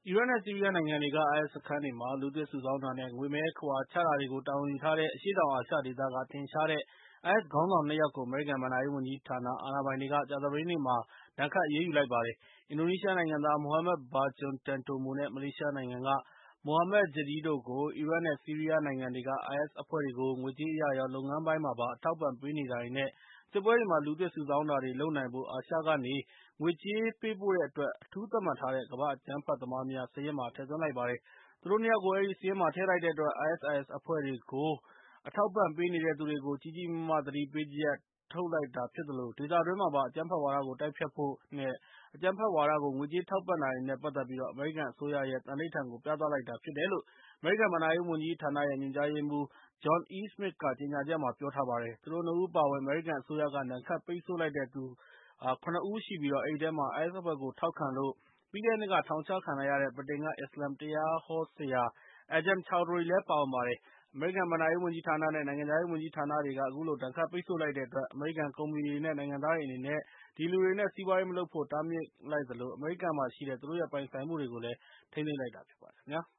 အီရတ်နဲ့ဆီးရီးယားနိုင်ငံတွေက IS စခန်းတွေမှာ လူသစ်စုဆောင်းတာနဲ့ ငွေမဲခဝါချတာတွေကို တာဝန်ယူထားတဲ့ အရှေ့တောင်အာရှဒေသက ထင်ရှားတဲ့ IS ခေါင်းဆောင် ၂ ယောက်ကို အမေရိကန်ဘဏ္ဍာရေးဝန်ကြီးဌာန အာဏာပိုင်တွေက ကြာသပတေးနေ့မှာ ဒဏ်ခတ်အရေးယူလိုက်ပါတယ်။ အင်ဒိုနီးရှားနိုင်ငံသား Mohammed Bjorn Tantomo နဲ့ မလေးရှားနိုင်ငံက Mohammed Jedi တို့ကို အီရတ်နဲ့ ဆီးရီးယားနိုင်ငံတွေက IS အဖွဲ့တွေကို ငွေကြေးအရရော လုပ်ငန်းပိုင်းမှာပါ အထောက်အပံ့ပေးနေတာတွေနဲ့ စစ်ပွဲတွေမှာ လူသစ်စုဆောင်းတာတွေ လုပ်နိုင်ဖို့ အာရှကနေ ငွေကြေးပေးပို့တဲ့အတွက် အထူးသတ်မှတ်ထားတဲ့ ကမ္ဘာ့အကြမ်းဖက်သမားများစာရင်းမှာ ထည့်သွင်းလိုက်ပါတယ်။ သူတို့ ၂ ယောက်ကို အဲဒီစာရင်းမှာ ထည့်လိုက်တဲ့အတွက် ISIS အဖွဲ့တွေကို အထောက်အပံ့ပေးနေတဲ့သူတွေကို ကြီးကြီးမားမား သတိပေးချက် ထုတ်လိုက်တာဖြစ်သလို ဒေသတွင်းမှာပါ အကြမ်းဖက်ဝါဒကို တိုက်ဖျက်ဖို့နဲ့ အကြမ်းဖက်ဝါဒကို ငွေကြေးထောက်ပံ့တာတွေနဲ့ ပတ်သက်ပြီး အမေရိကန်အစိုးရရဲ့ သန္နိဋ္ဌာန်ကို ပြသလိုက်တာဖြစ်တယ်လို့ အမေရိကန်ဘဏ္ဍာရေးဝန်ကြီးဌာနရဲ့ ညွှန်ကြားရေးမှူး John E. Smith က ကြေညာချက်မှာ ပြောထားပါတယ်။ သူတို့ ၂ ဦးအပါအဝင် အမေရိကန်အစိုးရက ဒဏ်ခတ်ပိတ်ဆို့လိုက်တဲ့သူ ၇ ဦးရှိပြီး အဲဒီထဲမှာ IS အဖွဲ့ကို ထောက်ခံလို့ ပြီးခဲ့တဲ့နှစ်က ထောင်ချခံလိုက်ရတဲ့ ဗြိတိန်က အစ္စလာမ်တရားဟောဆရာ Adem Choudhury လည်း ပါဝင်ပါတယ်။ အမေရိကန်ဘဏ္ဍာရေးဝန်ကြီးဌာနနဲ့ နိုင်ငံခြားရေးဝန်ကြီးဌာနတွေက အခုလို ဒဏ်ခတ်ပိတ်ဆို့လိုက်တဲ့အတွက် အမေရိကန်ကုမ္ပဏီတွေနဲ့ နိုင်ငံသားတွေအနေနဲ့ ဒီလူတွေနဲ့ စီးပွားရေးမလုပ်ဖို့ တားမြစ်လိုက်သလို အမေရိကန်မှာရှိတဲ့ သူတို့ရဲ့ ပိုင်ဆိုင်မှုတွေကိုလည်း ထိန်းသိမ်းလိုက်တာဖြစ်ပါတယ်ခင်ဗျာ။